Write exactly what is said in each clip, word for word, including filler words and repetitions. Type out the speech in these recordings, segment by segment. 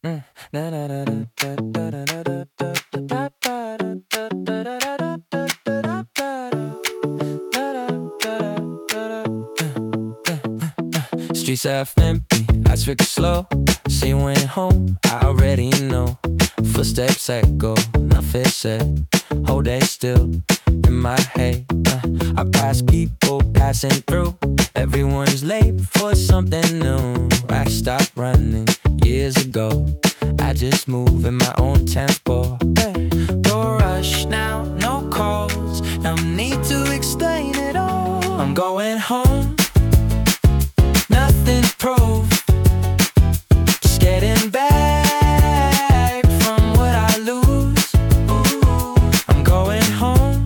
Mm. Na, na, na, na, da, da, da, da, da, da, da, da, da, da, da, da, da, da, da, da, da. Streets half empty, I took it slow. She went home, I already know. Footsteps echo, nothing said. Whole day still in my head. uh, I pass people passing through. Everyone's late for something new. I stopped running years ago. I just move in my own tempo. Hey. No rush now, no calls. No need to explain it all. I'm going home, nothing proved. Just getting back from what I lose. Ooh. I'm going home,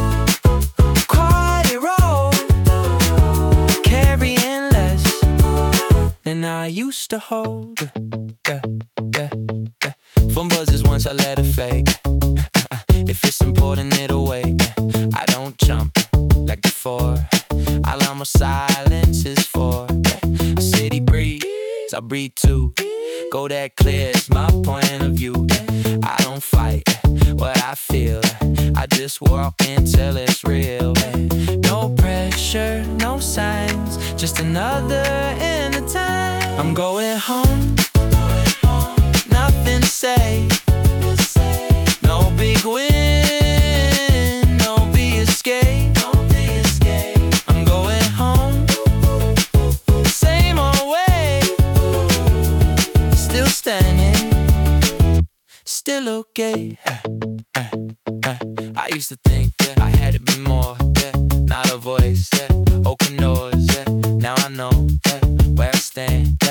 quiet road, carrying less than I used to hold. Yeah, yeah, yeah. Phone buzzes once I let it fade. If it's important, it'll wait. I don't jump like before. I allow my silences for a city breeze. I breathe too. Go that clears my point of view. I don't fight what I feel. I just walk until it's real. No pressure, no signs, just another in the time. I'm going home, nothing to say. No big win, no big escape. I'm going home, same old way. Still standing, still okay. I used to think that I had to be more, yeah. Not a voice, yeah. Open doors, yeah. Now I know, yeah, where I stand.